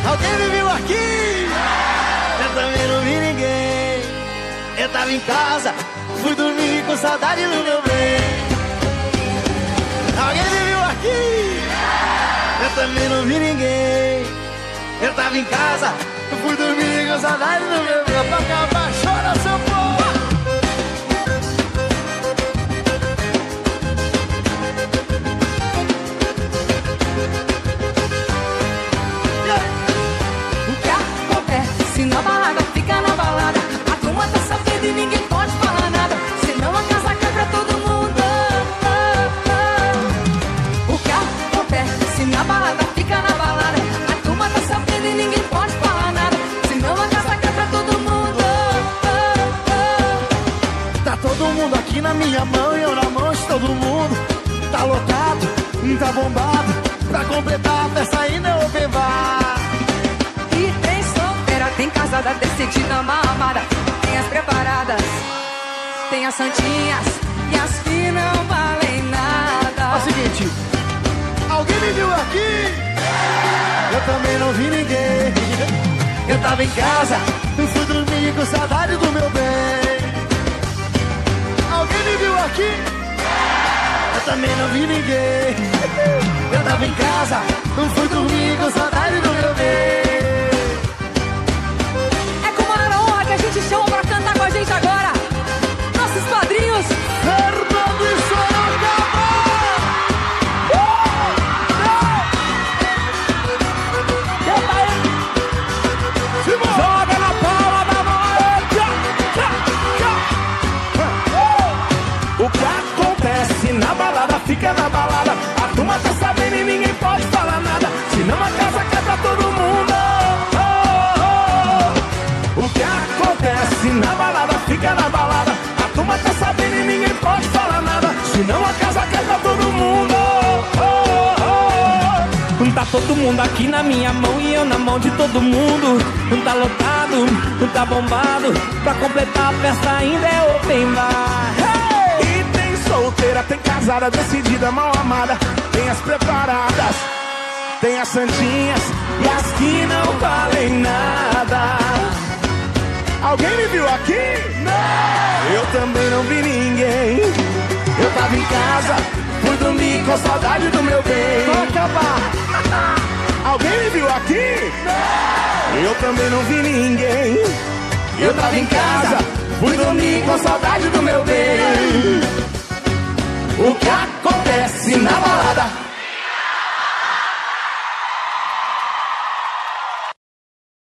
Alguém me viu aqui? Eu também não vi ninguém. Eu tava em casa, fui dormir com saudade do meu bem. Alguém me viu aqui? Eu também não vi ninguém. Eu tava em casa, fui dormir com saudade do meu bem. Pra acabar, chora seu povo. Se na balada, fica na balada. A turma tá sabendo e ninguém pode falar nada. Senão a casa cai pra todo mundo. O que acontece? Se na balada, fica na balada. A turma tá sabendo e ninguém pode falar nada. Senão a casa cai pra todo mundo. Tá todo mundo aqui na minha mão e eu na mão de todo mundo. Tá lotado, tá bombado. Pra completar a festa ainda é open bar. Tem casada, decidida, mal amada. Tem as preparadas, tem as santinhas e as que não valem nada. É o seguinte, alguém me viu aqui? Eu também não vi ninguém. Eu tava em casa, fui dormir com saudade do meu bem. Alguém me viu aqui? Eu também não vi ninguém. Eu tava em casa, fui dormir com saudade do meu bem. A gente chama pra cantar com a gente agora nossos padrinhos Fernando e Sorocaba. Joga na palma da mão. O que acontece na balada fica na balada. A turma tá sabendo e ninguém pode falar nada. Senão a casa cai pra todo mundo. O que acontece na balada, fica na balada. A turma tá sabendo e ninguém pode falar nada. Senão a casa cai pra todo mundo. Tá todo mundo aqui na minha mão e eu na mão de todo mundo. Tá lotado, tá bombado. Pra completar a festa ainda é open bar. Hey! E tem solteira, tem casada, decidida, mal amada. Tem as preparadas, tem as santinhas e as que não valem nada. Alguém me viu aqui? Não! Eu também não vi ninguém. Eu tava em casa, fui dormir com saudade do meu bem. Vou acabar. Alguém me viu aqui? Não! Eu também não vi ninguém. Eu tava em casa, fui dormir com saudade do meu bem. O que acontece na balada